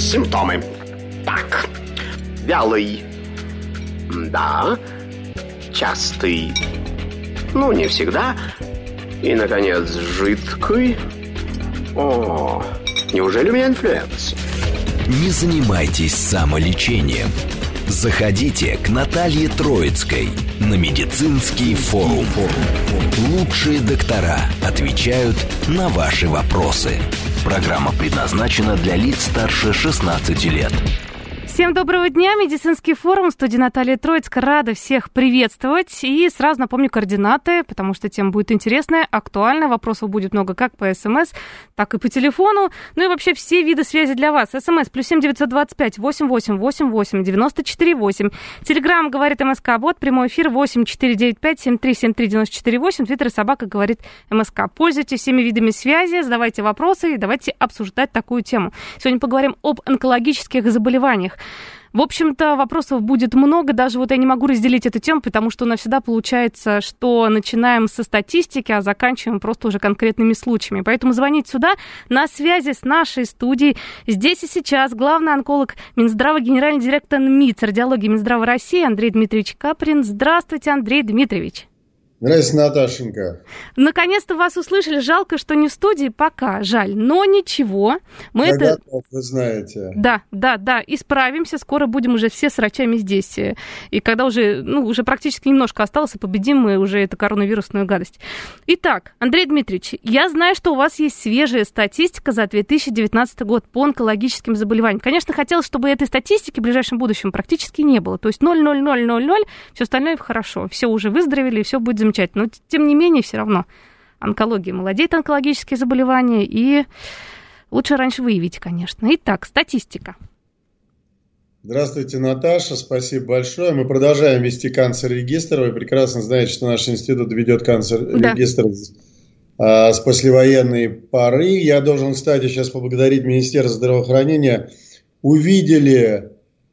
Симптомы. Так, вялый. Да. Частый. Ну, не всегда. И, наконец, жидкий. О, неужели у меня инфлюенс? Не занимайтесь самолечением. Заходите к Наталье Троицкой на медицинский форум. Лучшие доктора отвечают на ваши вопросы. Программа предназначена для лиц старше 16 лет. Всем доброго дня. Медицинский форум. В студии Наталья Троицкая. Рада всех приветствовать. И сразу напомню координаты, потому что тема будет интересная, актуальная. Вопросов будет много как по СМС, так и по телефону. Ну и вообще все виды связи для вас. СМС +7 925 88 88 94 8. Телеграм говорит МСК. Бот. Прямой эфир 8 495 73 73 94 8. Твиттер собака говорит МСК. Пользуйтесь всеми видами связи, задавайте вопросы и давайте обсуждать такую тему. Сегодня поговорим об онкологических заболеваниях. В общем-то, вопросов будет много, даже вот я не могу разделить эту тему, потому что у нас всегда получается, что начинаем со статистики, а заканчиваем просто уже конкретными случаями. Поэтому звоните сюда, на связи с нашей студией. Здесь и сейчас главный онколог Минздрава, генеральный директор МИЦ радиологии Минздрава России Андрей Дмитриевич Каприн. Здравствуйте, Андрей Дмитриевич. Здравствуйте, Наташенька. Наконец-то вас услышали. Жалко, что не в студии пока. Жаль. Но ничего. Я готов, вы знаете. Да. Исправимся. Скоро будем уже все с врачами здесь. И когда уже практически немножко осталось, и победим мы уже эту коронавирусную гадость. Итак, Андрей Дмитриевич, я знаю, что у вас есть свежая статистика за 2019 год по онкологическим заболеваниям. Конечно, хотелось, чтобы этой статистики в ближайшем будущем практически не было. То есть 0,0000, все остальное хорошо. Все уже выздоровели, и все будет замечательно. Но, тем не менее, все равно онкология молодеет, онкологические заболевания, и лучше раньше выявить, конечно. Итак, статистика. Здравствуйте, Наташа, спасибо большое. Мы продолжаем вести канцер-регистр. Вы прекрасно знаете, что наш институт ведет канцер-регистр с послевоенной поры. Я должен, кстати, сейчас поблагодарить Министерство здравоохранения. Увидели,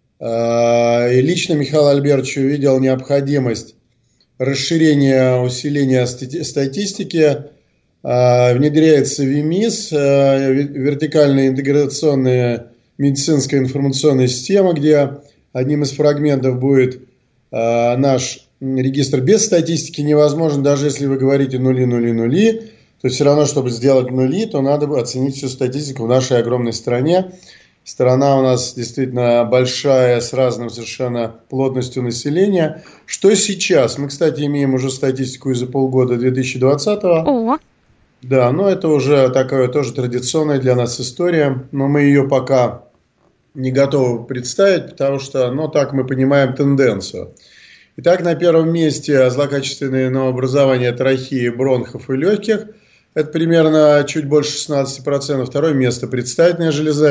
и лично Михаил Альбертович увидел необходимость расширение, усиление статистики, внедряется ВИМИС, вертикальная интеграционная медицинская информационная система, где одним из фрагментов будет наш регистр. Без статистики невозможно, даже если вы говорите нули, то все равно, чтобы сделать нули, то надо оценить всю статистику в нашей огромной стране. Страна у нас действительно большая, с разным совершенно плотностью населения. Что сейчас? Мы, кстати, имеем уже статистику и за полгода 2020-го. О. Да, но это уже такая тоже традиционная для нас история. Но мы ее пока не готовы представить, потому что, так мы понимаем тенденцию. Итак, на первом месте злокачественные новообразования трахеи, бронхов и легких. Это примерно чуть больше 16%. Второе место предстательная железа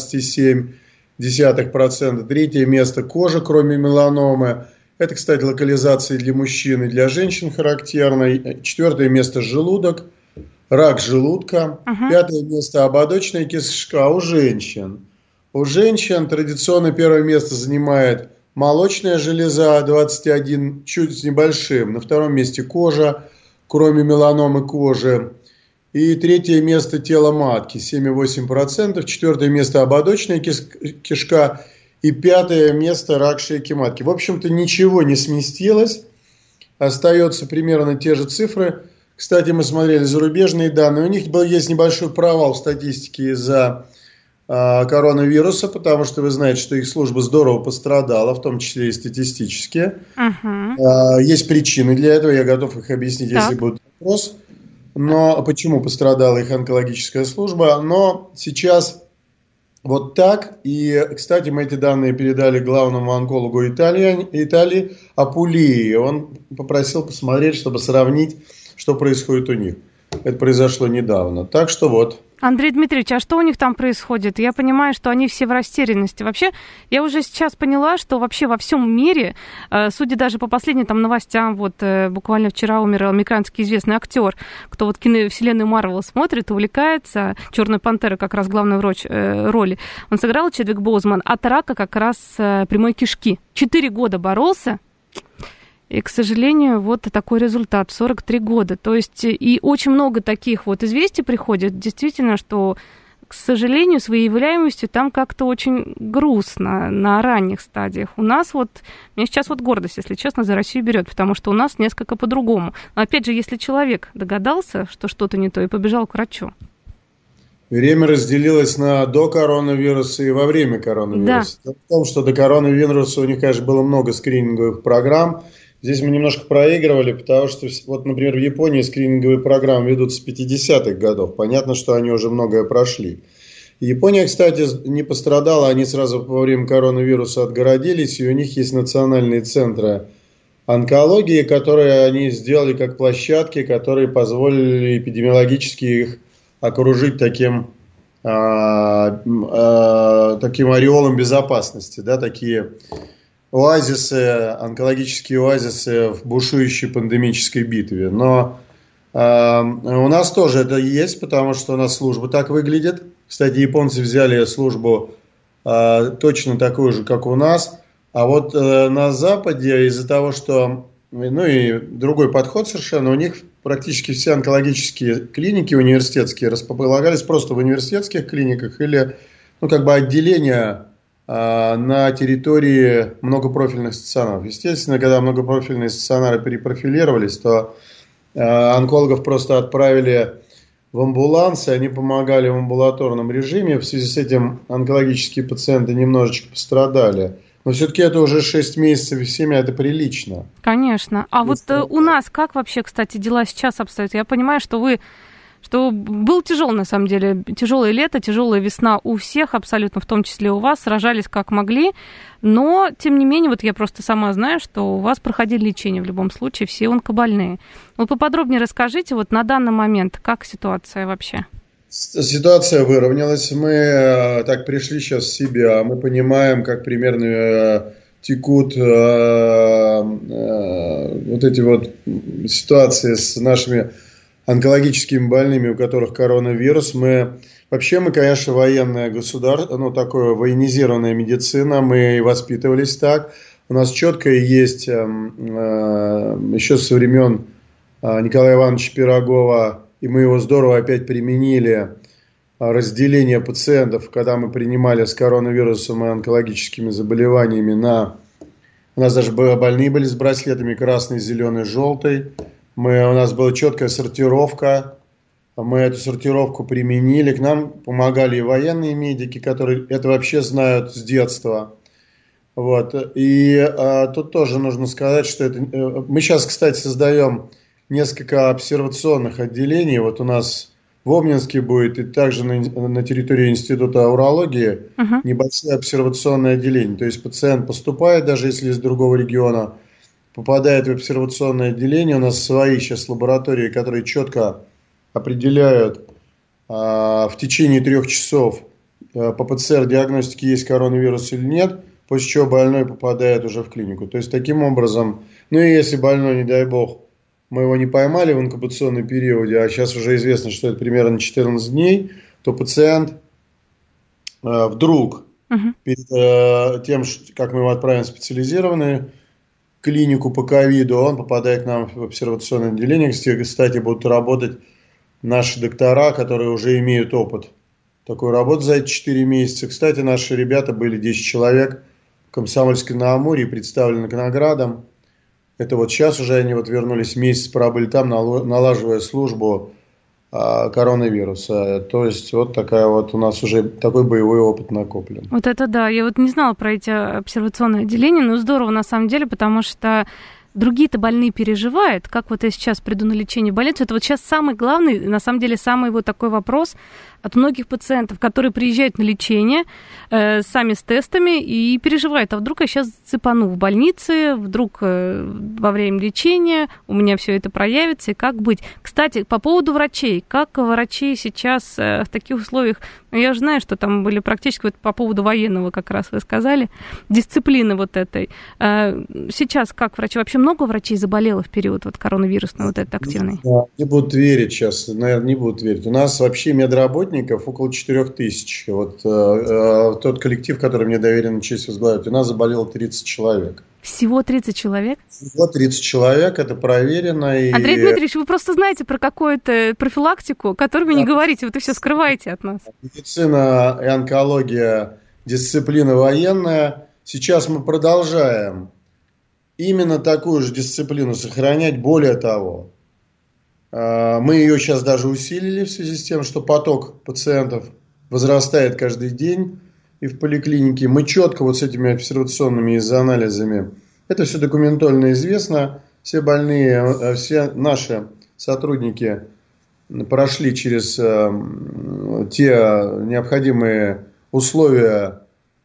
15,7%. Третье место кожа, кроме меланомы. Это, кстати, локализация для мужчин и для женщин характерна. Четвертое место желудок, рак желудка. Пятое место ободочная кишка у женщин. У женщин традиционно первое место занимает молочная железа 21, чуть с небольшим. На втором месте кожа, кроме меланомы кожи. И третье место тело матки 7,8%, четвертое место ободочная кишка и пятое место рак шейки матки. В общем-то ничего не сместилось, остаются примерно те же цифры. Кстати, мы смотрели зарубежные данные, у них есть небольшой провал в статистике из-за коронавируса, потому что вы знаете, что их служба здорово пострадала, в том числе и статистически. Есть причины для этого, я готов их объяснить, если будет вопрос. Но почему пострадала их онкологическая служба? Но сейчас вот так. И, кстати, мы эти данные передали главному онкологу Италии Апулии. Он попросил посмотреть, чтобы сравнить, что происходит у них. Это произошло недавно. Так что вот. Андрей Дмитриевич, а что у них там происходит? Я понимаю, что они все в растерянности. Вообще, я уже сейчас поняла, что вообще во всем мире, судя даже по последним новостям, буквально вчера умер американский известный актер, кто киновселенную Марвел смотрит, увлекается, «Черная пантера» как раз главной роли, он сыграл Чедвик Боузман, от рака как раз прямой кишки. 4 года боролся. И, к сожалению, вот такой результат, 43 года. То есть и очень много таких известий приходит, действительно, что к сожалению, с выявляемостью там как-то очень грустно на ранних стадиях. У нас вот, меня сейчас вот гордость, если честно, за Россию берет, потому что у нас несколько по-другому. Но опять же, если человек догадался, что что-то не то, и побежал к врачу. Время разделилось на до коронавируса и во время коронавируса. Да. В том, что до коронавируса у них, конечно, было много скрининговых программ. Здесь мы немножко проигрывали, потому что, вот, например, в Японии скрининговые программы ведут с 50-х годов. Понятно, что они уже многое прошли. Япония, кстати, не пострадала. Они сразу во время коронавируса отгородились. И у них есть национальные центры онкологии, которые они сделали как площадки, которые позволили эпидемиологически их окружить таким ореолом безопасности. Да, такие оазисы, онкологические оазисы в бушующей пандемической битве. Но у нас тоже это есть, потому что у нас служба так выглядит. Кстати, японцы взяли службу точно такую же, как у нас. А вот на Западе из-за того, что... Ну и другой подход совершенно. У них практически все онкологические клиники университетские располагались просто в университетских клиниках или отделения на территории многопрофильных стационаров. Естественно, когда многопрофильные стационары перепрофилировались, то онкологов просто отправили в амбулансы, они помогали в амбулаторном режиме. В связи с этим онкологические пациенты немножечко пострадали. Но все-таки это уже 6 месяцев и 7, это прилично. Конечно. А вот у нас как вообще, кстати, дела сейчас обстоят? Я понимаю, что был тяжелый, на самом деле, тяжелое лето, тяжелая весна у всех, абсолютно, в том числе у вас, сражались как могли, но, тем не менее, вот я просто сама знаю, что у вас проходили лечение в любом случае, все онкобольные. Вот поподробнее расскажите, вот на данный момент, как ситуация вообще? Ситуация выровнялась, мы так пришли сейчас в себя, мы понимаем, как примерно текут вот эти вот ситуации с нашими онкологическими больными, у которых коронавирус. Мы, конечно, военное государство, такое военизированная медицина, мы воспитывались так. У нас четко есть еще со времен Николая Ивановича Пирогова, и мы его здорово опять применили, разделение пациентов, когда мы принимали с коронавирусом и онкологическими заболеваниями у нас даже больные были с браслетами красный, зеленый, желтый. У нас была четкая сортировка, мы эту сортировку применили, к нам помогали и военные медики, которые это вообще знают с детства. Вот. И тут тоже нужно сказать, что мы сейчас, кстати, создаем несколько обсервационных отделений. Вот у нас в Обнинске будет и также на территории Института урологии небольшое обсервационное отделение. То есть пациент поступает, даже если из другого региона, попадает в обсервационное отделение. У нас свои сейчас лаборатории, которые четко определяют в течение 3 часов по ПЦР-диагностике, есть коронавирус или нет, после чего больной попадает уже в клинику. То есть таким образом, и если больной, не дай бог, мы его не поймали в инкубационном периоде, а сейчас уже известно, что это примерно 14 дней, то пациент вдруг перед тем, как мы его отправим в специализированную клинику по ковиду, он попадает к нам в обсервационное отделение. Кстати, будут работать наши доктора, которые уже имеют опыт такой работы за эти 4 месяца. Кстати, наши ребята были 10 человек в Комсомольске-на-Амуре, представлены к наградам. Это вот сейчас уже они вернулись, месяц пробыли там, налаживая службу коронавируса. То есть вот такая вот у нас уже такой боевой опыт накоплен. Вот это да, я не знала про эти обсервационные отделения, но здорово на самом деле, потому что другие-то больные переживают, как вот я сейчас приду на лечение в больницу. Это вот сейчас самый главный, на самом деле, самый вот такой вопрос от многих пациентов, которые приезжают на лечение сами с тестами и переживают, а вдруг я сейчас цепану в больнице, вдруг во время лечения у меня все это проявится, и как быть. Кстати, по поводу врачей, как врачи сейчас в таких условиях, я же знаю, что там были практически вот по поводу военного, как раз вы сказали, дисциплины вот этой. Сейчас как врачи? Вообще много врачей заболело в период вот коронавирусный, вот этот активный? Не будут верить сейчас, наверное, не будут верить. У нас вообще медработники работников около 4000. Вот тот коллектив, который мне доверен честь возглавить, у нас заболело 30 человек. Всего 30 человек? Всего 30 человек, это проверено. Андрей Дмитриевич, вы просто знаете про какую-то профилактику, которую вы не говорите, вы все скрываете от нас. Медицина и онкология – дисциплина военная. Сейчас мы продолжаем именно такую же дисциплину сохранять. Более того, мы ее сейчас даже усилили в связи с тем, что поток пациентов возрастает каждый день. И в поликлинике мы четко вот с этими обсервационными изоанализами, это все документально известно, все больные, все наши сотрудники прошли через те необходимые условия,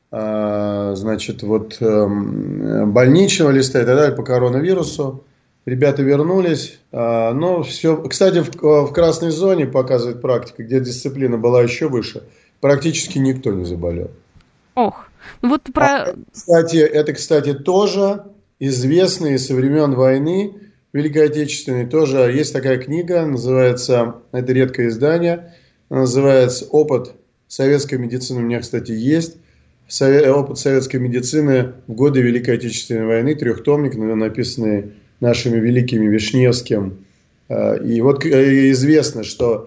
значит, вот больничного листа и так далее по коронавирусу. Ребята вернулись, но все. Кстати, в красной зоне, показывает практика, где дисциплина была еще выше, практически никто не заболел. Ох, вот про... Это, кстати, тоже известно и со времен войны Великой Отечественной. Тоже есть такая книга, называется, это редкое издание, называется «Опыт советской медицины». У меня, кстати, есть опыт советской медицины в годы Великой Отечественной войны, трехтомник, написанный нашими великими Вишневским. И вот известно, что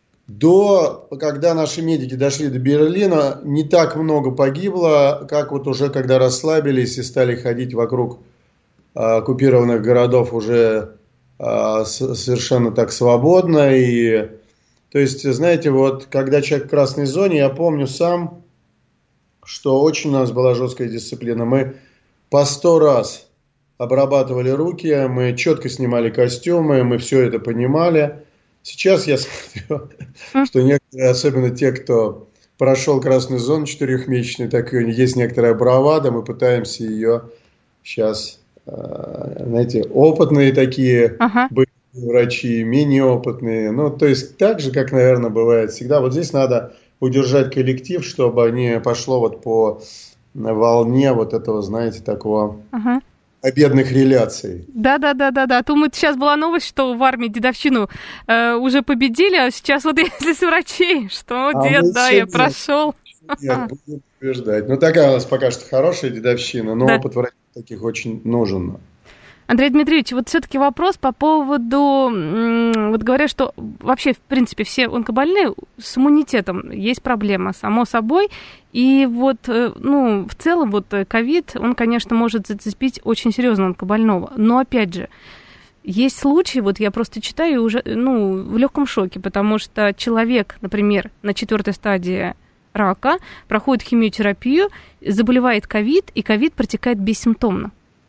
когда наши медики дошли до Берлина, не так много погибло, как вот уже когда расслабились и стали ходить вокруг оккупированных городов уже совершенно так свободно. И, то есть, знаете, вот когда человек в красной зоне, я помню сам, что очень у нас была жесткая дисциплина. Мы по 100 раз обрабатывали руки, мы четко снимали костюмы, мы все это понимали. Сейчас я смотрю, что некоторые, особенно те, кто прошел красную зону 4-месячную, так и есть некоторая бравада, мы пытаемся ее сейчас, знаете, опытные такие были врачи, менее опытные, ну, то есть так же, как, наверное, бывает всегда. Вот здесь надо удержать коллектив, чтобы не пошло вот по волне вот этого, знаете, такого... обедных реляций. Да. То мы сейчас была новость, что в армии дедовщину уже победили, а сейчас вот если с врачей, что дед, да, я прошел. Нет, буду утверждать. Ну, такая у нас пока что хорошая дедовщина, но опыт врачей таких очень нужен. Андрей Дмитриевич, вот все-таки вопрос по поводу, вот говорят, что вообще, в принципе, все онкобольные с иммунитетом есть проблема, само собой, и вот, ну, в целом, вот ковид, он, конечно, может зацепить очень серьезно онкобольного, но, опять же, есть случаи, вот я просто читаю и уже, ну, в легком шоке, потому что человек, например, на 4-й стадии рака, проходит химиотерапию, заболевает ковид, и ковид протекает бессимптомно.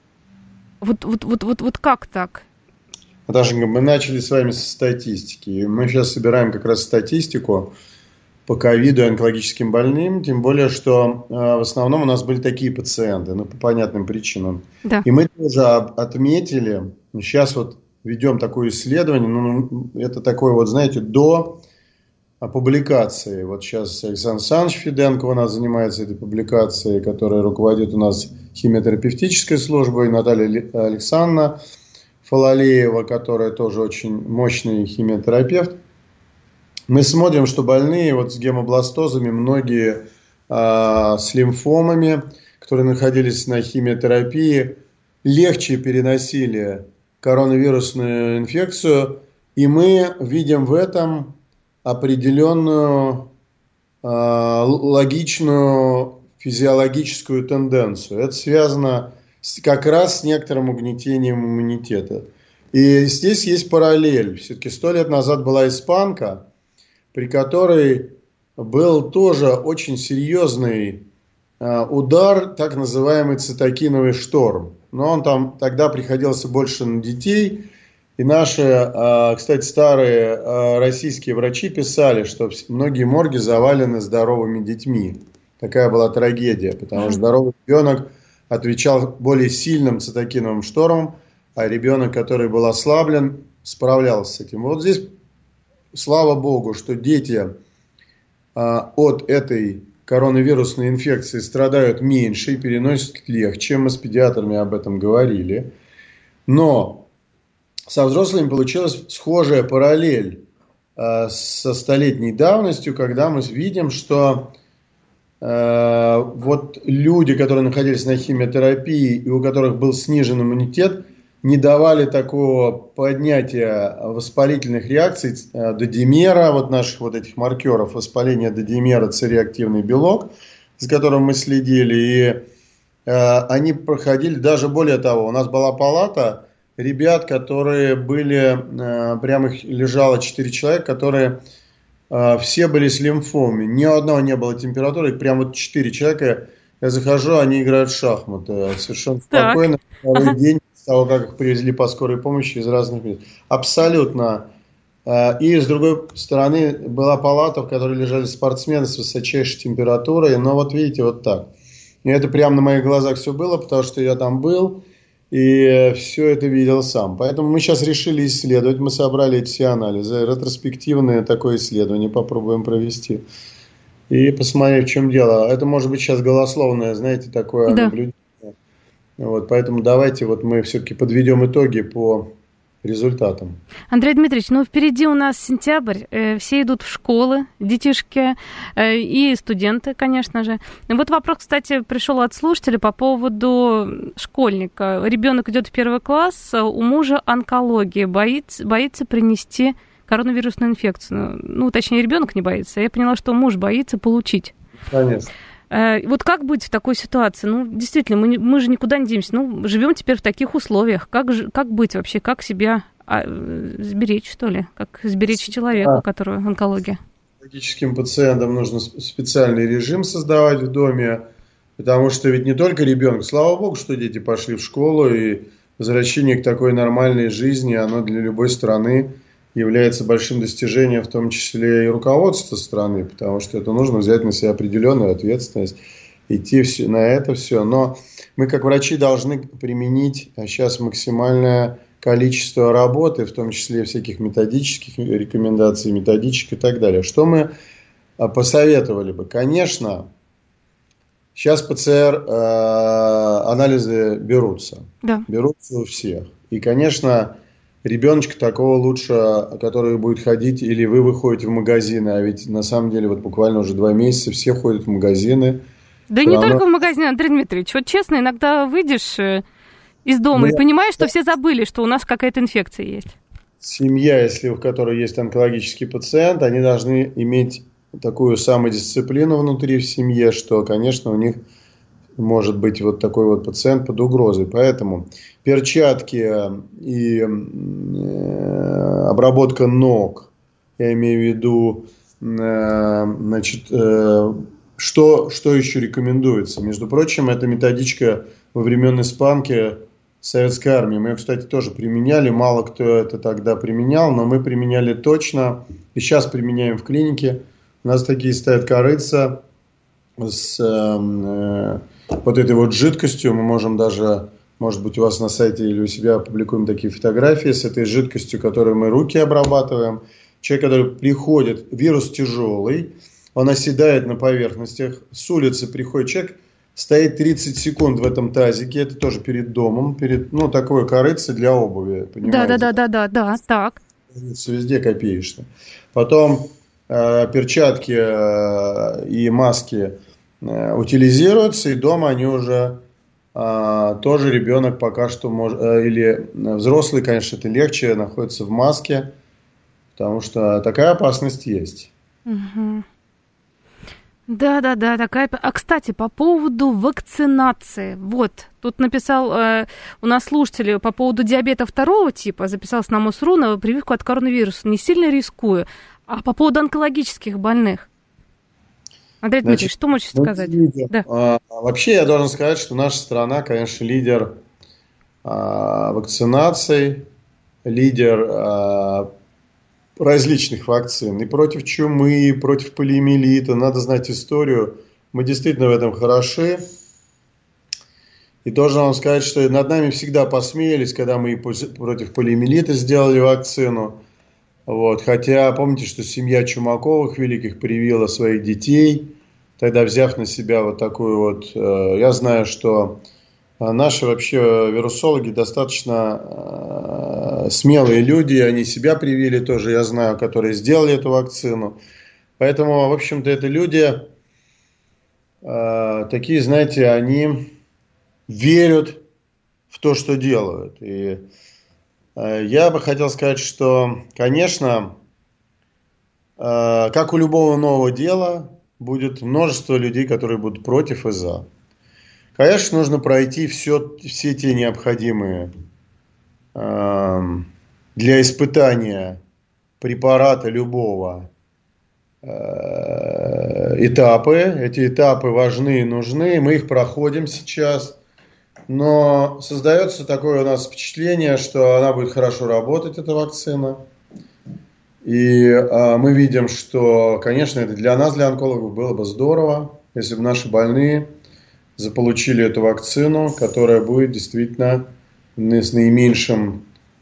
Вот как так? Наташенька, мы начали с вами со статистики. Мы сейчас собираем как раз статистику по ковиду и онкологическим больным. Тем более, что в основном у нас были такие пациенты, ну, по понятным причинам. Да. И мы тоже отметили, сейчас вот ведем такое исследование, ну, это такое вот, знаете, до публикации. Вот сейчас Александр Александрович Феденко у нас занимается этой публикацией, которая руководит у нас химиотерапевтической службой, Наталья Александровна Фалалеева, которая тоже очень мощный химиотерапевт. Мы смотрим, что больные вот с гемобластозами, многие с лимфомами, которые находились на химиотерапии, легче переносили коронавирусную инфекцию, и мы видим в этом определенную логичную физиологическую тенденцию. Это связано как раз с некоторым угнетением иммунитета. И здесь есть параллель. Все-таки 100 лет назад была испанка, при которой был тоже очень серьезный удар, так называемый цитокиновый шторм. Но он там тогда приходился больше на детей. И наши, кстати, старые российские врачи писали, что многие морги завалены здоровыми детьми. Такая была трагедия, потому что здоровый ребенок отвечал более сильным цитокиновым штормом, а ребенок, который был ослаблен, справлялся с этим. Вот здесь, слава богу, что дети от этой коронавирусной инфекции страдают меньше и переносят легче. Мы с педиатрами об этом говорили. Но со взрослыми получилась схожая параллель. со столетней давностью, когда мы видим, что вот люди, которые находились на химиотерапии и у которых был снижен иммунитет, не давали такого поднятия воспалительных реакций до димера, вот наших вот этих маркеров воспаления до димера, С-реактивный белок, за которым мы следили, и они проходили, даже более того, у нас была палата ребят, которые были, прямо их лежало 4 человека, которые все были с лимфомами, ни у одного не было температуры, прям вот 4 человека, я захожу, они играют в шахматы, совершенно спокойно, второй день с того, как их привезли по скорой помощи из разных мест. Абсолютно. И с другой стороны была палата, в которой лежали спортсмены с высочайшей температурой, но вот видите, вот так. И это прямо на моих глазах все было, потому что я там был и все это видел сам. Поэтому мы сейчас решили исследовать, мы собрали эти все анализы, ретроспективное такое исследование попробуем провести и посмотреть, в чем дело. Это может быть сейчас голословное, знаете, такое наблюдение. Вот, поэтому давайте вот мы все-таки подведем итоги по результатам. Андрей Дмитриевич, ну впереди у нас сентябрь, все идут в школы, детишки и студенты, конечно же. Вот вопрос, кстати, пришел от слушателя по поводу школьника. Ребенок идет в 1 класс, у мужа онкология, боится принести коронавирусную инфекцию. Ну, точнее, ребенок не боится. Я поняла, что муж боится получить. Конечно. Вот как быть в такой ситуации? Ну, действительно, мы же никуда не денемся. Ну, живем теперь в таких условиях. Как быть вообще? Как себя сберечь, что ли? Как сберечь человека, у которого онкология? Онкологическим пациентам нужно специальный режим создавать в доме, потому что ведь не только ребенок. Слава богу, что дети пошли в школу, и возвращение к такой нормальной жизни, оно для любой страны является большим достижением, в том числе и руководства страны, потому что это нужно взять на себя определенную ответственность, идти на это все. Но мы, как врачи, должны применить сейчас максимальное количество работы, в том числе всяких методических рекомендаций, методичек и так далее. Что мы посоветовали бы? Конечно, сейчас ПЦР анализы берутся. Да. Берутся у всех. И, конечно, ребеночка такого лучше, который будет ходить, или вы выходите в магазины, а ведь на самом деле вот буквально уже 2 месяца все ходят в магазины. Да не только в магазины, Андрей Дмитриевич. Вот честно, иногда выйдешь из дома и понимаешь, что все забыли, что у нас какая-то инфекция есть. Семья, если в которой есть онкологический пациент, они должны иметь такую самодисциплину внутри в семье, что, конечно, у них может быть вот такой вот пациент под угрозой. Поэтому перчатки и обработка ног, я имею в виду, значит, что еще рекомендуется? Между прочим, это методичка во времен испанки Советской армии. Мы ее, кстати, тоже применяли. Мало кто это тогда применял, но мы применяли точно. И сейчас применяем в клинике. У нас такие стоят корыца с вот этой вот жидкостью. Мы можем даже, может быть, у вас на сайте или у себя опубликуем такие фотографии с этой жидкостью, которой мы руки обрабатываем. Человек, который приходит, вирус тяжелый, он оседает на поверхностях. С улицы приходит человек, стоит 30 секунд в этом тазике. Это тоже перед домом, ну, такое корыце для обуви, понимаете? Да, так. Везде копеечно. Потом перчатки и маски утилизируются, и дома они уже тоже ребенок пока что может, или взрослый, конечно, это легче, находится в маске, потому что такая опасность есть. Угу. Да, такая. А, кстати, по поводу вакцинации. Вот, тут написал у нас слушатель по поводу диабета 2 типа, записался на МОСРУ на прививку от коронавируса. Не сильно рискую. А по поводу онкологических больных? Андрей Дмитриевич, что можете сказать? Да. Вообще, я должен сказать, что наша страна, конечно, лидер вакцинаций, лидер различных вакцин. И против чумы, и против полиомиелита. Надо знать историю. Мы действительно в этом хороши. И должен вам сказать, что над нами всегда посмеялись, когда мы против полиомиелита сделали вакцину. Вот. Хотя помните, что семья Чумаковых великих привила своих детей, тогда взяв на себя вот такую вот... Я знаю, что наши вообще вирусологи достаточно смелые люди, они себя привили тоже, я знаю, которые сделали эту вакцину. Поэтому, в общем-то, это люди такие, знаете, они верят в то, что делают. И я бы хотел сказать, что, конечно, как у любого нового дела, будет множество людей, которые будут против и за. Конечно, нужно пройти все те необходимые для испытания препарата любого этапы. Эти этапы важны и нужны, мы их проходим сейчас. Но создается такое у нас впечатление, что она будет хорошо работать, эта вакцина. И мы видим, что, конечно, это для нас, для онкологов, было бы здорово, если бы наши больные заполучили эту вакцину, которая будет действительно с наименьшим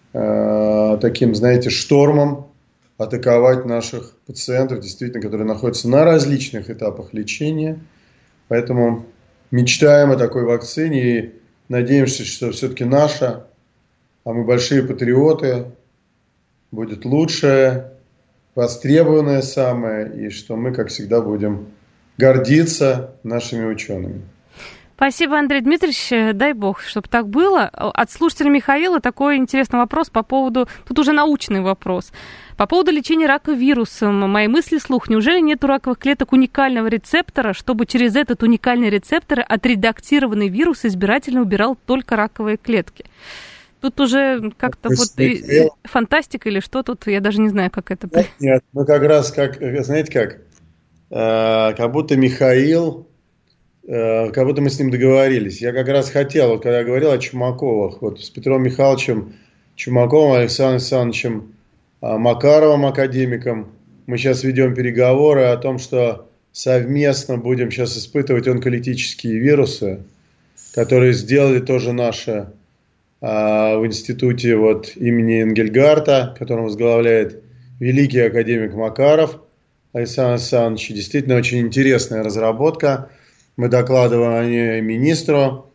таким, знаете, штормом атаковать наших пациентов, действительно, которые находятся на различных этапах лечения. Поэтому мечтаем о такой вакцине и надеемся, что все-таки наша, а мы большие патриоты, будет лучшая, востребованная самая, и что мы, как всегда, будем гордиться нашими учеными. Спасибо, Андрей Дмитриевич. Дай бог, чтобы так было. От слушателя Михаила такой интересный вопрос по поводу... Тут уже научный вопрос. По поводу лечения рака вирусом. Мои мысли вслух. Неужели нет у раковых клеток уникального рецептора, чтобы через этот уникальный рецептор отредактированный вирус избирательно убирал только раковые клетки? Тут уже как-то фантастика или что тут, я даже не знаю, как это... Нет, мы как раз, знаете как будто Михаил... Как будто мы с ним договорились. Я как раз хотел, когда я говорил о Чумаковых, вот с Петром Михайловичем Чумаковым, Александром Александровичем Макаровым, академиком, мы сейчас ведем переговоры о том, что совместно будем сейчас испытывать онколитические вирусы, которые сделали тоже наши в институте вот имени Энгельгарта, который возглавляет великий академик Макаров Александр Александрович. Действительно очень интересная разработка. Мы докладываем о ней министру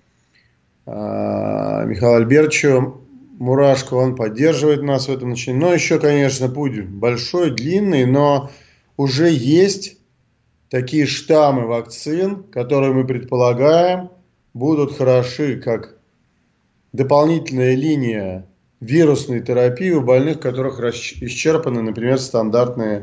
Михаилу Альбертовичу Мурашко, он поддерживает нас в этом начинании. Но еще, конечно, путь большой, длинный, но уже есть такие штаммы вакцин, которые мы предполагаем будут хороши как дополнительная линия вирусной терапии у больных, у которых исчерпаны, например, стандартные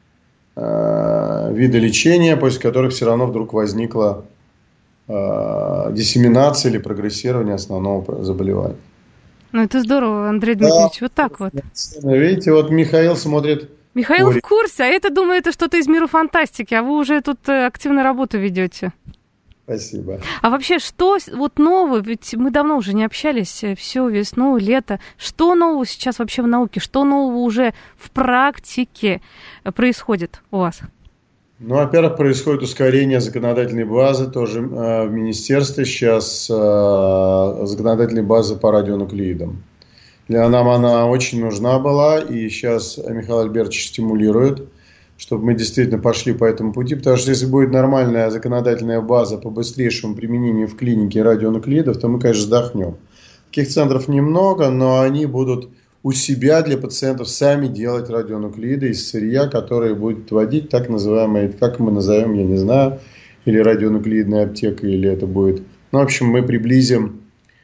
виды лечения, после которых все равно вдруг возникла диссеминация или прогрессирование основного заболевания. Ну, это здорово, Андрей Дмитриевич, да, вот так вот. Видите, вот Михаил смотрит... Михаил в курсе, а это, думаю, это что-то из мира фантастики, а вы уже тут активную работу ведете. Спасибо. А вообще, что вот нового, ведь мы давно уже не общались, всю весну, лето. Что нового сейчас вообще в науке? Что нового уже в практике происходит у вас? Ну, во-первых, происходит ускорение законодательной базы. Тоже в министерстве сейчас законодательной базы по радионуклеидам. Для нам она очень нужна была, и сейчас Михаил Альбертович стимулирует, чтобы мы действительно пошли по этому пути, потому что если будет нормальная законодательная база по быстрейшему применению в клинике радионуклеидов, то мы, конечно, вздохнем. Таких центров немного, но они будут у себя для пациентов сами делать радионуклеиды из сырья, которые будут вводить так называемые, как мы назовем, я не знаю, или радионуклеидная аптека, или это будет... Ну, в общем, мы приблизим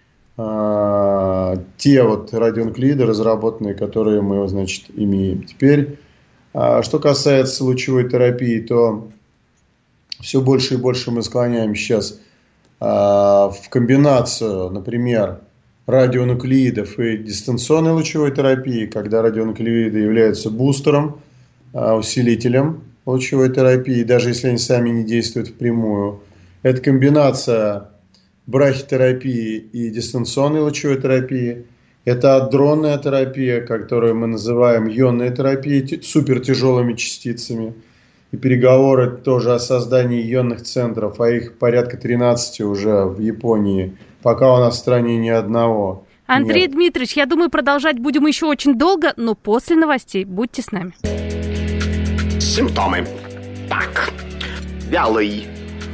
те вот радионуклеиды разработанные, которые мы, значит, имеем. Теперь... Что касается лучевой терапии, то все больше и больше мы склоняем сейчас в комбинацию, например, радионуклеидов и дистанционной лучевой терапии, когда радионуклеиды являются бустером, усилителем лучевой терапии, даже если они сами не действуют впрямую. Это комбинация брахитерапии и дистанционной лучевой терапии. Это адронная терапия, которую мы называем ионной терапией, супертяжелыми частицами. И переговоры тоже о создании ионных центров, а их порядка 13 уже в Японии, пока у нас в стране ни одного. Андрей Дмитриевич, я думаю, продолжать будем еще очень долго, но после новостей. Будьте с нами. Симптомы. Так, вялый.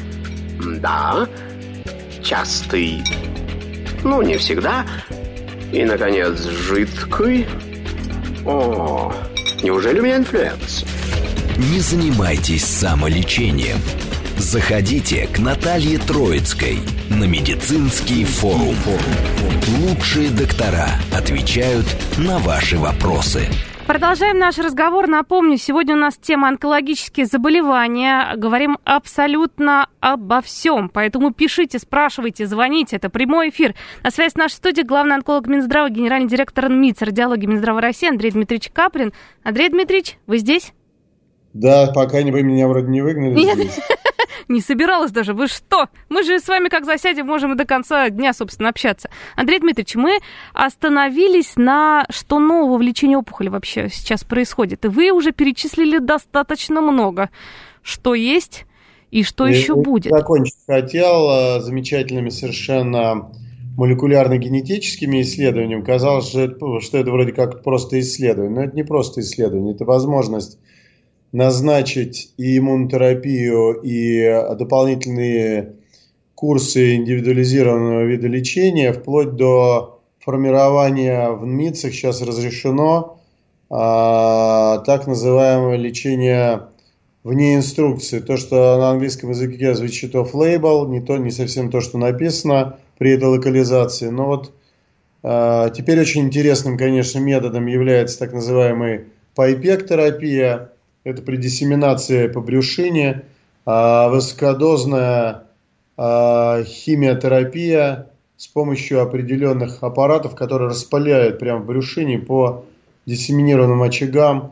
Да. Частый. Ну, не всегда. И, наконец, жидкий. О, неужели у меня инфлюенс? Не занимайтесь самолечением. Заходите к Наталье Троицкой на медицинский форум. Лучшие доктора отвечают на ваши вопросы. Продолжаем наш разговор. Напомню, сегодня у нас тема онкологические заболевания. Говорим абсолютно обо всем. Поэтому пишите, спрашивайте, звоните. Это прямой эфир. На связи с нашей студией главный онколог Минздрава, генеральный директор НМИЦ радиологии Минздрава России Андрей Дмитриевич Каплин. Андрей Дмитриевич, вы здесь? Да, пока вы меня вроде не выгнали. Нет, не собиралась даже. Вы что? Мы же с вами как засядем, можем и до конца дня, собственно, общаться. Андрей Дмитриевич, мы остановились на что нового в лечении опухоли вообще сейчас происходит. И вы уже перечислили достаточно много, что есть и что еще будет. Закончить хотел замечательными совершенно молекулярно-генетическими исследованиями. Казалось, что это вроде как просто исследование. Но это не просто исследование, это возможность назначить и иммунотерапию, и дополнительные курсы индивидуализированного вида лечения, вплоть до формирования в НМИЦах сейчас разрешено так называемое лечение вне инструкции. То, что на английском языке звучит off-label, не совсем то, что написано при этой локализации. Но вот теперь очень интересным, конечно, методом является так называемая пайпек-терапия. Это при диссеминации по брюшине, высокодозная химиотерапия с помощью определенных аппаратов, которые распыляют прямо в брюшине по диссеминированным очагам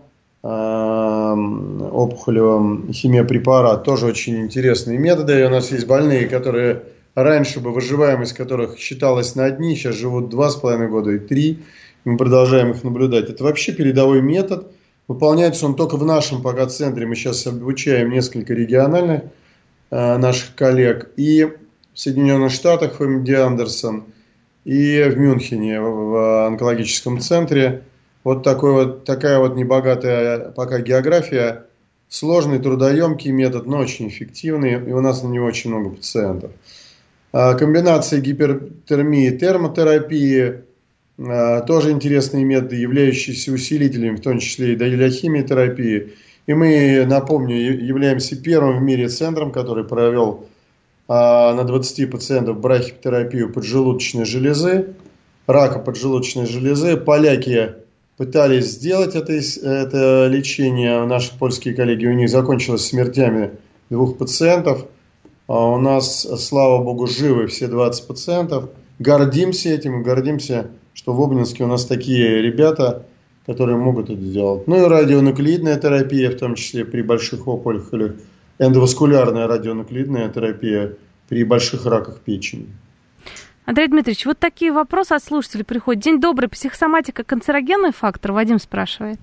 опухолевым химиопрепарат. Тоже очень интересные методы. И у нас есть больные, которые раньше бы выживаемость которых считалась на дни, сейчас живут 2,5 года и 3. Мы продолжаем их наблюдать. Это вообще передовой метод. Выполняется он только в нашем пока центре. Мы сейчас обучаем несколько региональных наших коллег. И в Соединенных Штатах, в МД Андерсон, и в Мюнхене, в онкологическом центре. Вот такая вот небогатая пока география. Сложный, трудоемкий метод, но очень эффективный. И у нас на него очень много пациентов. Комбинация гипертермии и термотерапии. Тоже интересные методы, являющиеся усилителями, в том числе и для химиотерапии. И мы, напомню, являемся первым в мире центром, который провел на 20 пациентов брахипотерапию поджелудочной железы, рака поджелудочной железы. Поляки пытались сделать это лечение, наши польские коллеги, у них закончилось смертями 2 пациентов. У нас, слава богу, живы все 20 пациентов. Гордимся этим и гордимся, что в Обнинске у нас такие ребята, которые могут это сделать. Ну и радионуклеидная терапия, в том числе при больших опухолях, эндоваскулярная радионуклеидная терапия при больших раках печени. Андрей Дмитриевич, вот такие вопросы от слушателей приходят. День добрый, психосоматика канцерогенный фактор? Вадим спрашивает.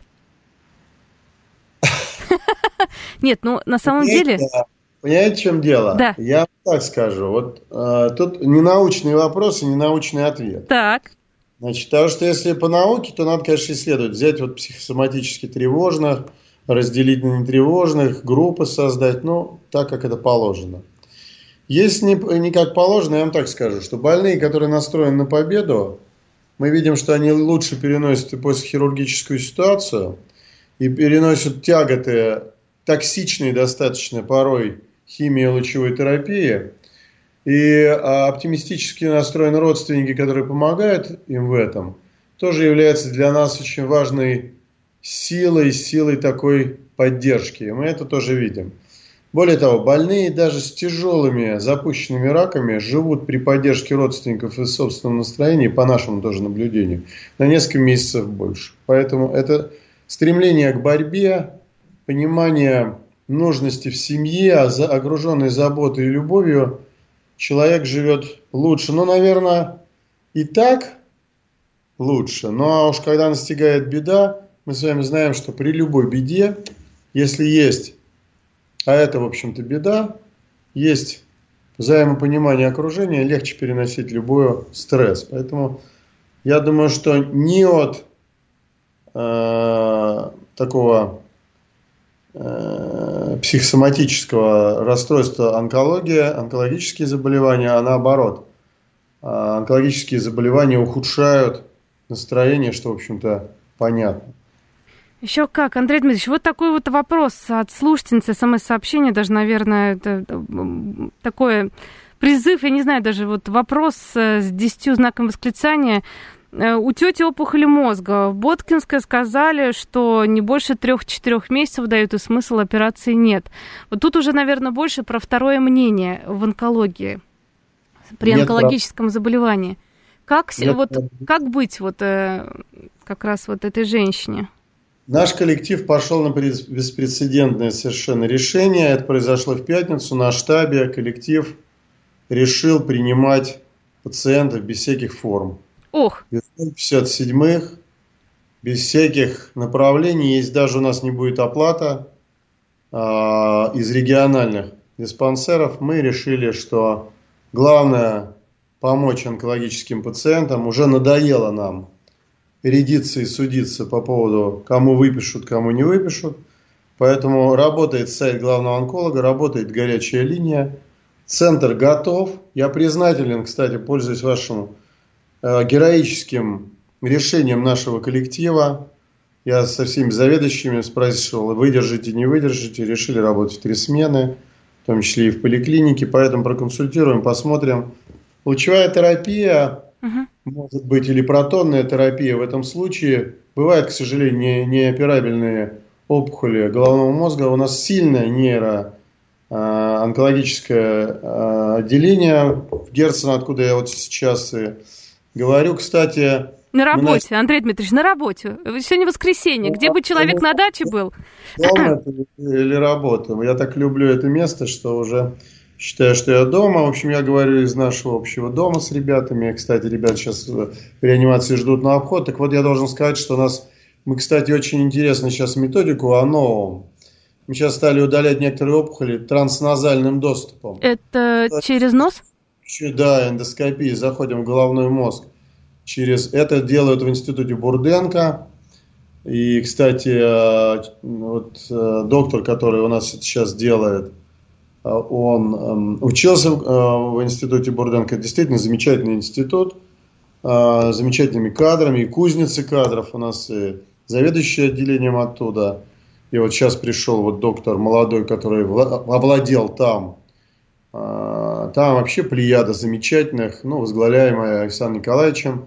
Нет, ну на самом деле... Понимаете, в чем дело? Да. Я так скажу. Вот тут не научный вопрос и не научный ответ. Так. Значит, потому что если по науке, то надо, конечно, исследовать. Взять вот психосоматически тревожных, разделить на нетревожных, группы создать, ну, так, как это положено. Если не как положено, я вам так скажу, что больные, которые настроены на победу, мы видим, что они лучше переносят постхирургическую ситуацию и переносят тяготы, токсичные достаточно порой, химии и лучевой терапии. И оптимистически настроены родственники, которые помогают им в этом, тоже являются для нас очень важной силой такой поддержки. И мы это тоже видим. Более того, больные даже с тяжелыми запущенными раками живут при поддержке родственников и собственном настроении, по нашему тоже наблюдению, на несколько месяцев больше. Поэтому это стремление к борьбе, понимание нужности в семье, окруженной заботой и любовью, человек живет лучше. Ну, наверное, и так лучше. Ну, а уж когда настигает беда, мы с вами знаем, что при любой беде, если есть, а это, в общем-то, беда, есть взаимопонимание окружения, легче переносить любой стресс. Поэтому я думаю, что ни от такого психосоматического расстройства онкологические заболевания, а наоборот. Онкологические заболевания ухудшают настроение, что, в общем-то, понятно. Еще как, Андрей Дмитриевич, вот такой вот вопрос от слушательницы, СМС-сообщение, даже, наверное, это такой призыв, я не знаю, даже вот вопрос с 10 знаком восклицания. У тети опухоли мозга. В Боткинской сказали, что не больше 3-4 месяцев дают, и смысла операции нет. Вот тут уже, наверное, больше про второе мнение в онкологии, при онкологическом заболевании. Как быть вот как раз вот этой женщине? Наш коллектив пошел на беспрецедентное совершенно решение. Это произошло в пятницу. На штабе коллектив решил принимать пациентов без всяких форм. Ох! Без 57-х, без всяких направлений. Есть даже у нас не будет оплата из региональных диспансеров. Мы решили, что главное помочь онкологическим пациентам. Уже надоело нам рядиться и судиться по поводу, кому выпишут, кому не выпишут. Поэтому работает сайт главного онколога, работает горячая линия. Центр готов. Я признателен, кстати, пользуясь вашим героическим решением нашего коллектива. Я со всеми заведующими спрашивал, выдержите, не выдержите. Решили работать в 3 смены, в том числе и в поликлинике. Поэтому проконсультируем, посмотрим. Лучевая терапия, может быть, или протонная терапия в этом случае. Бывают, к сожалению, неоперабельные опухоли головного мозга. У нас сильное онкологическое отделение в Герцена, откуда я вот сейчас и говорю. Кстати... На работе, Андрей Дмитриевич, на работе. Сегодня воскресенье. Где бы человек на даче был? Дома или работа. Я так люблю это место, что уже считаю, что я дома. В общем, я говорю из нашего общего дома с ребятами. Кстати, ребята сейчас в реанимации ждут на обход. Так вот, я должен сказать, что мы, кстати, очень интересно сейчас методику о новом. Мы сейчас стали удалять некоторые опухоли трансназальным доступом. Это через нос? Да, эндоскопии. Заходим в головной мозг. Это делают в институте Бурденко. И, кстати, доктор, который у нас сейчас делает, он учился в институте Бурденко. Это действительно замечательный институт. С замечательными кадрами. И кузницы кадров у нас, и заведующий отделением оттуда. И вот сейчас пришел доктор молодой, который овладел там. Там вообще плеяда замечательных, возглавляемая Александром Николаевичем,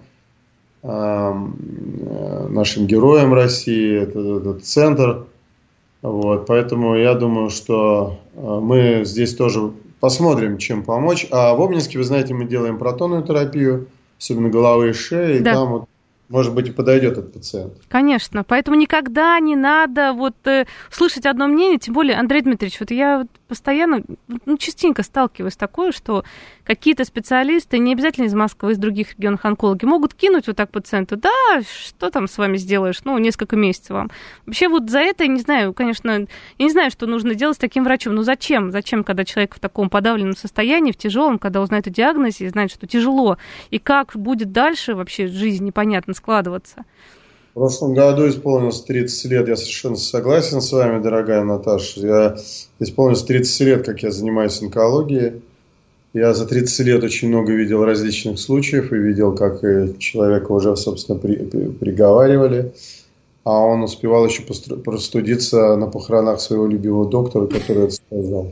нашим героем России, этот центр. Поэтому я думаю, что мы здесь тоже посмотрим, чем помочь. А в Обнинске, вы знаете, мы делаем протонную терапию, особенно головы и шеи, да. И там может быть, и подойдет этот пациент. Конечно, поэтому никогда не надо слышать одно мнение, тем более, Андрей Дмитриевич, я постоянно, частенько сталкиваюсь с такой, что какие-то специалисты, не обязательно из Москвы, из других регионов онкологи, могут кинуть вот так пациенту, да, что там с вами сделаешь, несколько месяцев вам. Вообще за это, я не знаю, конечно, я не знаю, что нужно делать с таким врачом, зачем? Зачем, когда человек в таком подавленном состоянии, в тяжелом, когда узнает о диагнозе и знает, что тяжело, и как будет дальше вообще жизнь непонятно складываться. В прошлом году исполнилось 30 лет, я совершенно согласен с вами, дорогая Наташа. Исполнилось 30 лет, как я занимаюсь онкологией. Я за 30 лет очень много видел различных случаев и видел, как человека уже, собственно, приговаривали. А он успевал еще простудиться на похоронах своего любимого доктора, который это сказал.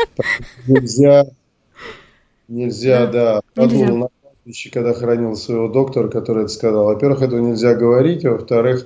Нельзя, да. Подумал на когда хоронил своего доктора, который это сказал. Во-первых, этого нельзя говорить, а во-вторых,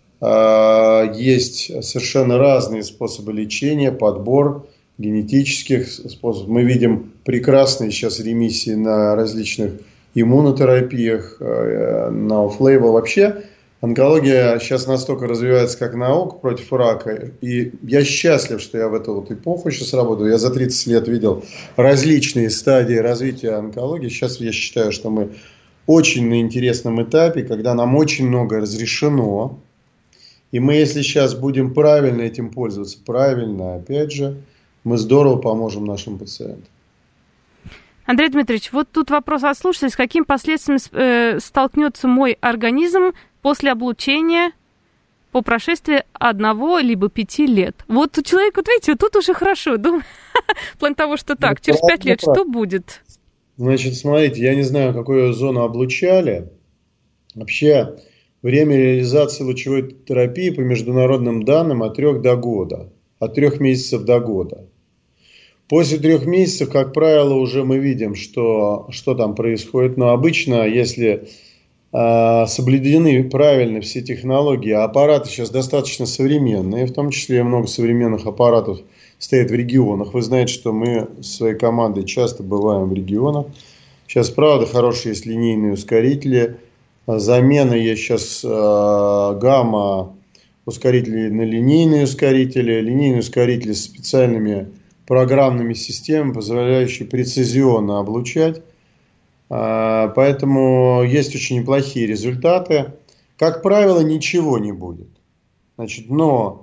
есть совершенно разные способы лечения, подбор генетических способов. Мы видим прекрасные сейчас ремиссии на различных иммунотерапиях, на офф-лейбл. Вообще, онкология сейчас настолько развивается, как наука против рака. И я счастлив, что я в эту эпоху сейчас работаю. Я за 30 лет видел различные стадии развития онкологии. Сейчас я считаю, что мы очень на интересном этапе, когда нам очень много разрешено. И мы, если сейчас будем правильно этим пользоваться, правильно, опять же, мы здорово поможем нашим пациентам. Андрей Дмитриевич, тут вопрос от слушателя. С какими последствиями столкнется мой организм после облучения по прошествии 1 либо 5 лет? Человек, видите, тут уже хорошо. В плане того, что так, через 5 лет что будет? Значит, смотрите, я не знаю, какую зону облучали. Вообще, время реализации лучевой терапии по международным данным от 3 до года, от 3 месяцев до года. После 3 месяцев, как правило, уже мы видим, что там происходит. Но обычно, если соблюдены правильно все технологии, а аппараты сейчас достаточно современные, в том числе много современных аппаратов стоят в регионах. Вы знаете, что мы с своей командой часто бываем в регионах. Сейчас, правда, хорошие есть линейные ускорители. Замена есть сейчас гамма-ускорители на линейные ускорители. Линейные ускорители с специальными программными системами, позволяющими прецизионно облучать. Поэтому есть очень неплохие результаты. Как правило, ничего не будет. Но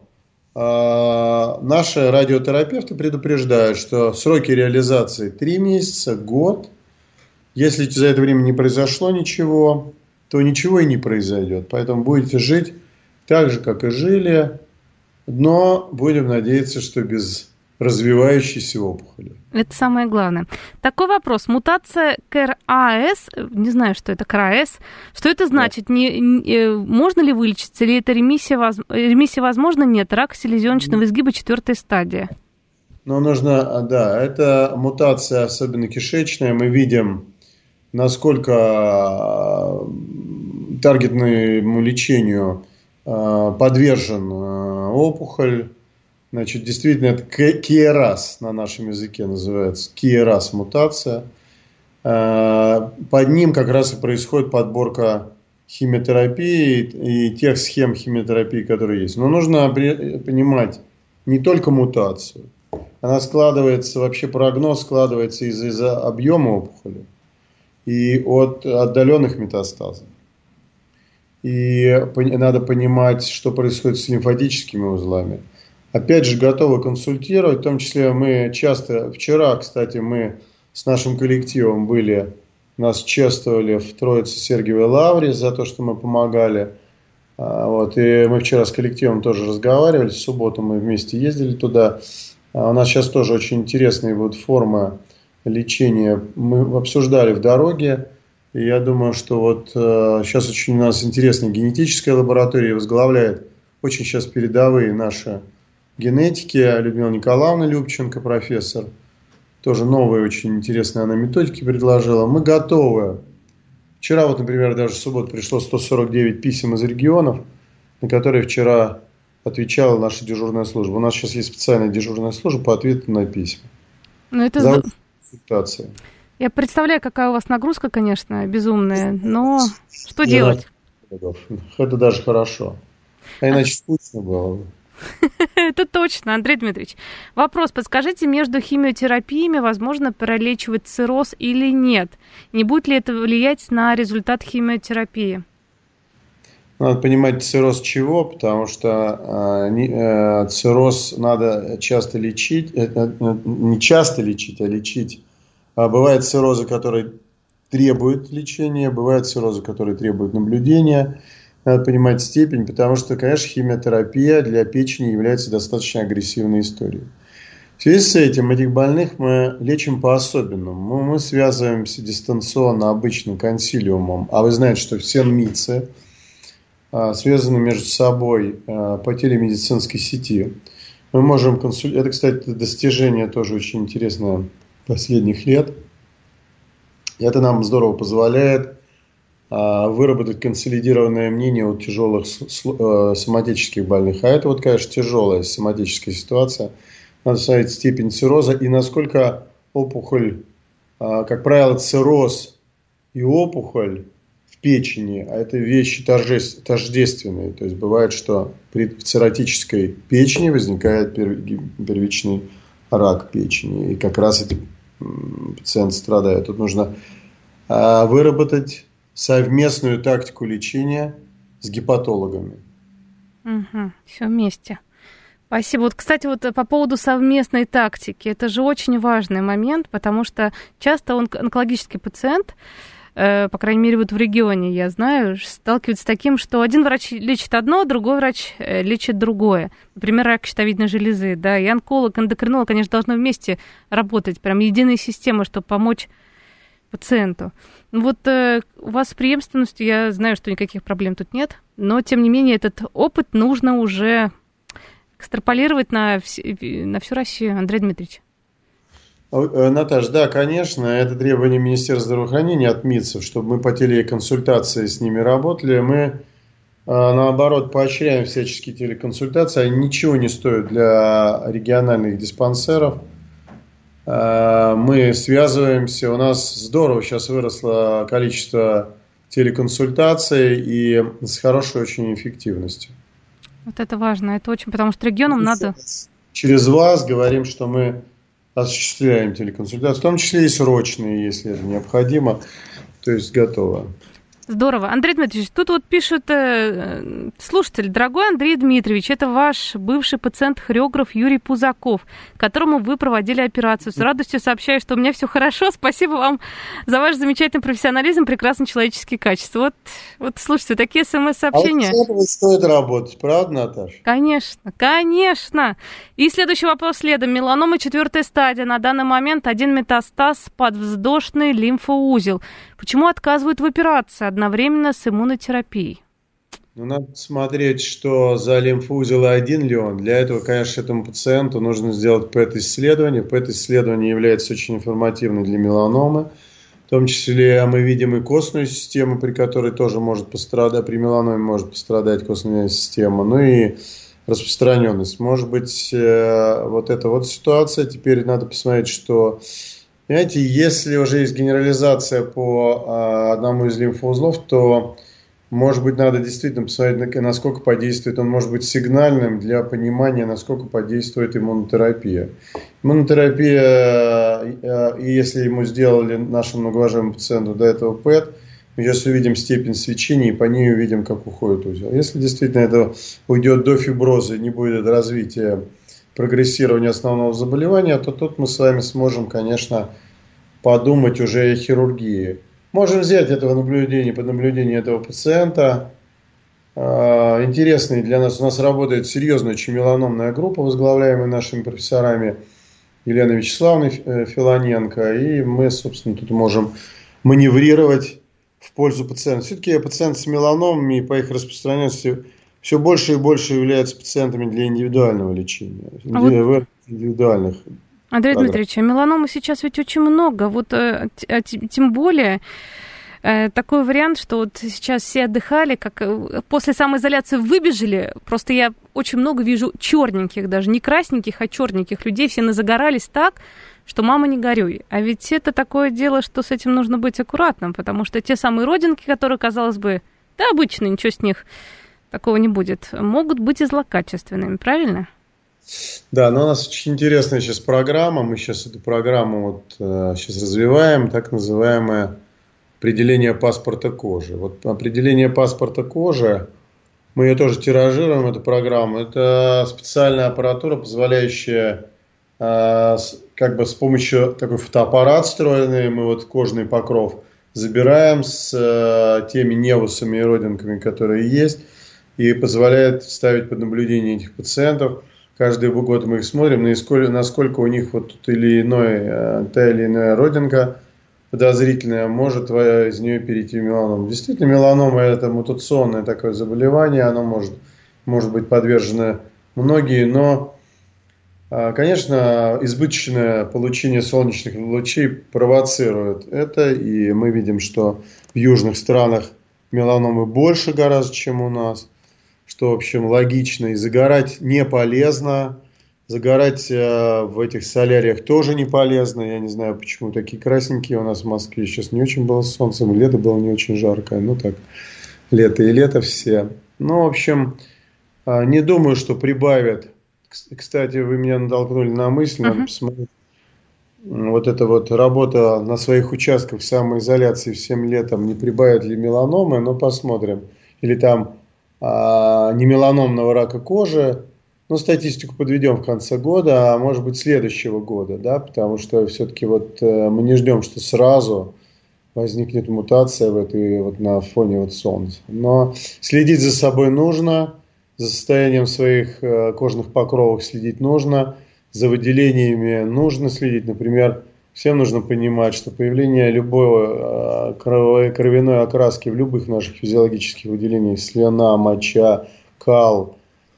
наши радиотерапевты предупреждают, что сроки реализации 3 месяца, год. Если за это время не произошло ничего, то ничего и не произойдет. Поэтому будете жить так же, как и жили, но будем надеяться, что без развивающейся опухоли. Это самое главное. Такой вопрос. Мутация КРАС, не знаю, что это КРАС, что это значит? Можно ли вылечиться, или это ремиссия возможно? Нет. Рак селезеночного изгиба 4-я стадия. Это мутация, особенно кишечная. Мы видим, насколько таргетному лечению подвержен опухоль. Действительно, это КРАС на нашем языке называется. КРАС мутация. Под ним как раз и происходит подборка химиотерапии и тех схем химиотерапии, которые есть. Но нужно понимать не только мутацию. Она складывается, вообще прогноз складывается из-за объема опухоли и от отдаленных метастазов. И надо понимать, что происходит с лимфатическими узлами. Опять же, готовы консультировать, в том числе мы часто, вчера, кстати, мы с нашим коллективом нас чествовали в Троице-Сергиевой лавре за то, что мы помогали. И мы вчера с коллективом тоже разговаривали, в субботу мы вместе ездили туда. У нас сейчас тоже очень интересные формы лечения. Мы обсуждали в дороге, и я думаю, что сейчас очень у нас интересная генетическая лаборатория возглавляет очень сейчас передовые наши генетики, Людмила Николаевна Любченко, профессор, тоже новые очень интересные она методики предложила. Мы готовы. Вчера, например, даже в субботу пришло 149 писем из регионов, на которые вчера отвечала наша дежурная служба. У нас сейчас есть специальная дежурная служба по ответу на письма. Это консультация. Я представляю, какая у вас нагрузка, конечно, безумная, но что делать? Это даже хорошо. А иначе скучно было бы. Это точно, Андрей Дмитриевич. Вопрос. Подскажите, между химиотерапиями возможно пролечивать цирроз или нет? Не будет ли это влиять на результат химиотерапии? Надо понимать, цирроз чего, потому что цирроз надо часто лечить, не часто лечить, а лечить. Бывают циррозы, которые требуют лечения, бывают циррозы, которые требуют наблюдения. Надо понимать степень, потому что, конечно, химиотерапия для печени является достаточно агрессивной историей. В связи с этим этих больных мы лечим по-особенному. Мы связываемся дистанционно обычным консилиумом, а вы знаете, что все НМИЦы связаны между собой по телемедицинской сети. Мы можем консультировать. Это, кстати, достижение тоже очень интересное последних лет. И это нам здорово позволяет выработать консолидированное мнение о тяжелых соматических больных. А это, конечно, тяжелая соматическая ситуация. Надо смотреть степень цирроза и насколько опухоль, как правило, цирроз и опухоль в печени, а это вещи тождественные. То есть бывает, что при цирротической печени возникает первичный рак печени. И как раз эти пациенты страдают. Тут нужно выработать совместную тактику лечения с гепатологами. Угу, все вместе. Спасибо. Кстати, по поводу совместной тактики, это же очень важный момент, потому что часто онкологический пациент, по крайней мере, в регионе, я знаю, сталкивается с таким, что один врач лечит одно, другой врач лечит другое. Например, рак щитовидной железы, да, и онколог, эндокринолог, конечно, должны вместе работать, прям единая система, чтобы помочь пациенту. У вас с преемственностью, я знаю, что никаких проблем тут нет. но, тем не менее, этот опыт нужно уже экстраполировать на всю Россию. Андрей Дмитриевич. Наташ, да, конечно, это требование Министерства здравоохранения от МИЦов, чтобы мы по телеконсультации с ними работали. Мы, наоборот, поощряем всяческие телеконсультации. Они ничего не стоят для региональных диспансеров. Мы связываемся. У нас здорово сейчас выросло количество телеконсультаций и с хорошей очень эффективностью. Вот это важно. Это очень, потому что регионам надо... Через вас говорим, что мы осуществляем телеконсультации, в том числе и срочные, если это необходимо, то есть готово. Здорово. Андрей Дмитриевич, тут вот пишет слушатель: дорогой Андрей Дмитриевич, это ваш бывший пациент-хореограф Юрий Пузаков, которому вы проводили операцию. С радостью сообщаю, что у меня все хорошо. Спасибо вам за ваш замечательный профессионализм, прекрасные человеческие качества. Вот слушайте, такие смс-сообщения. А вот стоит работать, правда, Наташа? Конечно, конечно. И следующий вопрос следом. Меланома 4-я стадия. На данный момент 1 метастаз, подвздошный лимфоузел. Почему отказывают в операции одновременно с иммунотерапией? Ну, надо смотреть, что за лимфоузел и один ли он. Для этого, конечно, этому пациенту нужно сделать ПЭТ-исследование. ПЭТ-исследование является очень информативным для меланомы. В том числе мы видим и костную систему, при которой тоже может пострадать, при меланоме может пострадать костная система. Ну и распространенность. Может быть, вот эта вот ситуация. Теперь надо посмотреть, что... Понимаете, если уже есть генерализация по одному из лимфоузлов, то, может быть, надо действительно посмотреть, насколько подействует. Он может быть сигнальным для понимания, насколько подействует иммунотерапия. Иммунотерапия, и если ему сделали нашему многоуважаемому пациенту до этого ПЭТ, мы сейчас увидим степень свечения и по ней увидим, как уходит узел. Если действительно это уйдет до фиброза и не будет развития, прогрессирования основного заболевания, то тут мы с вами сможем, конечно, подумать уже о хирургии. Можем взять этого наблюдения, под наблюдение этого пациента. Интересный для нас. У нас работает серьезная очень меланомная группа, возглавляемая нашими профессорами Еленой Вячеславовной Филоненко. И мы, собственно, тут можем маневрировать в пользу пациента. Все-таки пациенты с меланомами по их распространенности все больше и больше являются пациентами для индивидуального лечения, индивидуальных. Андрей Дмитриевич, а меланомы сейчас ведь очень много. Вот, тем более такой вариант, что вот сейчас все отдыхали, как после самоизоляции выбежали. Просто я очень много вижу черненьких, даже не красненьких, а черненьких людей. Все назагорались так, что мама не горюй. А ведь это такое дело, что с этим нужно быть аккуратным, потому что те самые родинки, которые, казалось бы, да, обычно, ничего с них такого не будет, могут быть и злокачественными, правильно? Да, но у нас очень интересная сейчас программа. Мы сейчас эту программу сейчас развиваем, так называемое определение паспорта кожи. Вот определение паспорта кожи, мы ее тоже тиражируем, эту программу. Это специальная аппаратура, позволяющая как бы с помощью такой фотоаппарат встроенный, мы вот кожный покров забираем с теми невусами и родинками, которые есть, и позволяет ставить под наблюдение этих пациентов. Каждый год мы их смотрим, насколько у них вот та или иная родинка подозрительная может из нее перейти в меланому. Действительно, меланома – это мутационное такое заболевание, оно может быть подвержено многие, но, конечно, избыточное получение солнечных лучей провоцирует это, и мы видим, что в южных странах меланомы больше гораздо, чем у нас. Что, в общем, логично, и загорать не полезно, загорать в этих соляриях тоже не полезно, я не знаю, почему такие красненькие у нас в Москве, сейчас не очень было солнцем, лето было не очень жаркое, ну так, лето и лето все. Ну, в общем, не думаю, что прибавят, кстати, вы меня натолкнули на мысль, надо посмотреть, вот эта вот работа на своих участках самоизоляции всем летом, не прибавит ли меланомы, но посмотрим, или там не меланомного рака кожи, но статистику подведем в конце года, а может быть следующего года, да, потому что все-таки вот мы не ждем, что сразу возникнет мутация в этой вот на фоне вот солнца. Но следить за собой нужно, за состоянием своих кожных покровов следить нужно, за выделениями нужно следить. Например, всем нужно понимать, что появление любой кровяной окраски в любых наших физиологических выделениях, слюна, моча, кал,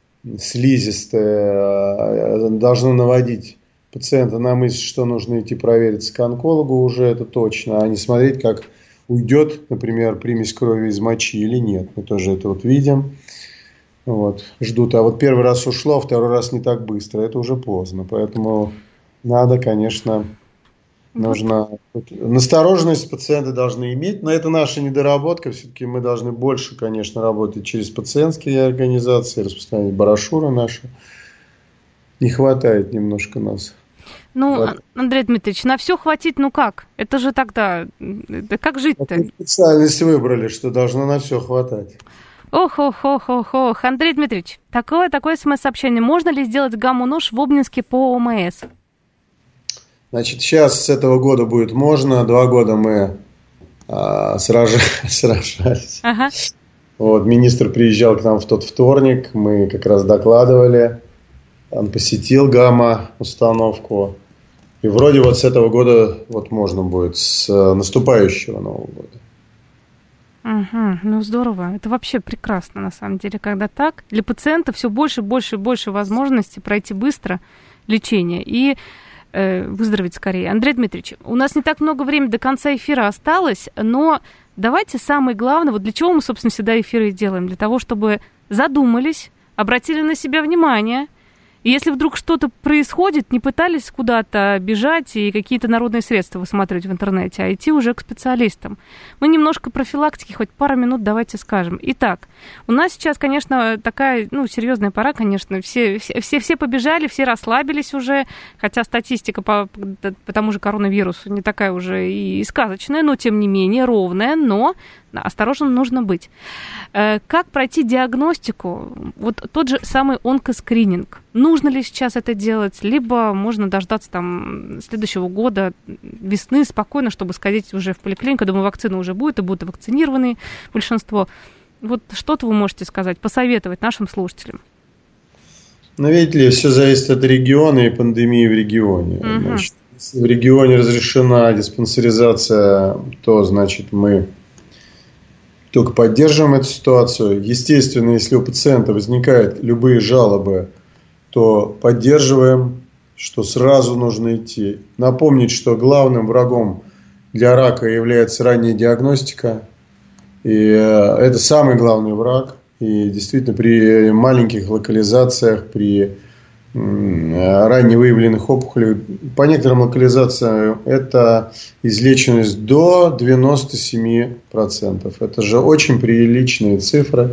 слизистая, должно наводить пациента на мысль, что нужно идти провериться к онкологу уже, это точно, а не смотреть, как уйдет, например, примесь крови из мочи или нет. Мы тоже это вот видим. Вот, ждут. А вот первый раз ушло, второй раз не так быстро. Это уже поздно. Поэтому надо, конечно, нужно... Настороженность пациенты должны иметь. Но это наша недоработка. Все-таки мы должны больше, конечно, работать через пациентские организации, распространять брошюры наши. Не хватает немножко нас. Ну, вот. Андрей Дмитриевич, на все хватить, ну как? Это же тогда... Да как жить-то? Специальность выбрали, что должно на все хватать. Ох. Андрей Дмитриевич, такое смс-сообщение. Можно ли сделать гамму-нож в Обнинске по ОМС? Значит, сейчас с этого года будет можно. 2 года мы сражались. Ага. Вот, министр приезжал к нам в тот вторник. Мы как раз докладывали. Он посетил гамма-установку. И вроде вот с этого года вот можно будет, с наступающего Нового года. Угу, ну здорово. Это вообще прекрасно, на самом деле, когда так. Для пациента все больше и больше возможностей пройти быстро лечение и выздороветь скорее. Андрей Дмитриевич, у нас не так много времени до конца эфира осталось, но давайте самое главное, вот для чего мы, собственно, всегда эфиры делаем? Для того, чтобы задумались, обратили на себя внимание. И если вдруг что-то происходит, не пытались куда-то бежать и какие-то народные средства высматривать в интернете, а идти уже к специалистам. Мы немножко профилактики, хоть пару минут давайте скажем. Итак, у нас сейчас, конечно, такая, серьезная пора, конечно. Все побежали, все расслабились уже, хотя статистика по тому же коронавирусу не такая уже и сказочная, но тем не менее ровная, но осторожным нужно быть. Как пройти диагностику? Вот тот же самый онкоскрининг. Нужно ли сейчас это делать? Либо можно дождаться следующего года, весны, спокойно, чтобы сходить уже в поликлинику. Думаю, вакцина уже будет, и будут вакцинированы большинство. Вот что-то вы можете сказать, посоветовать нашим слушателям? Видите ли, все зависит от региона и пандемии в регионе. Угу. Значит, если в регионе разрешена диспансеризация, то, значит, мы только поддерживаем эту ситуацию. Естественно, если у пациента возникают любые жалобы, то поддерживаем, что сразу нужно идти. Напомнить, что главным врагом для рака является ранняя диагностика. И это самый главный враг. И действительно при маленьких локализациях, при ранне выявленных опухолях, по некоторым локализациям это излеченность до 97%. Это же очень приличные цифры.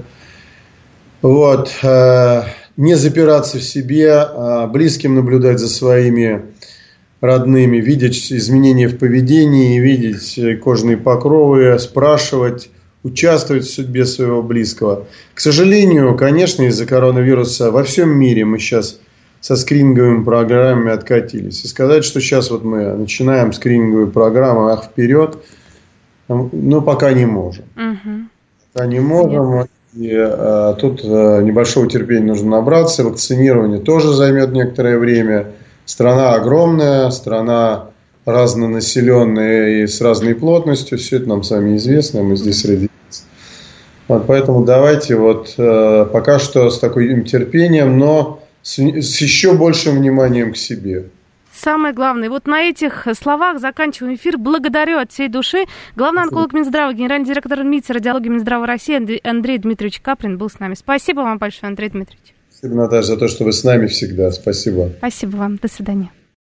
Вот. Не запираться в себе, близким наблюдать за своими родными, видеть изменения в поведении, видеть кожные покровы, спрашивать, участвовать в судьбе своего близкого. К сожалению, конечно, из-за коронавируса во всем мире мы сейчас со скрининговыми программами откатились. И сказать, что сейчас вот мы начинаем скрининговую программу, вперед, пока не можем. Пока не можем. И тут небольшого терпения нужно набраться. Вакцинирование тоже займет некоторое время. Страна огромная, страна разнонаселенная и с разной плотностью. Все это нам с вами известно, мы здесь родились. Вот, поэтому давайте пока что с таким терпением, но с еще большим вниманием к себе. Самое главное, вот на этих словах заканчиваем эфир. Благодарю от всей души. Главный онколог Минздрава, генеральный директор МИЦ радиологии Минздрава России Андрей Дмитриевич Каприн был с нами. Спасибо вам большое, Андрей Дмитриевич. Спасибо, Наташа, за то, что вы с нами всегда. Спасибо. Спасибо вам. До свидания.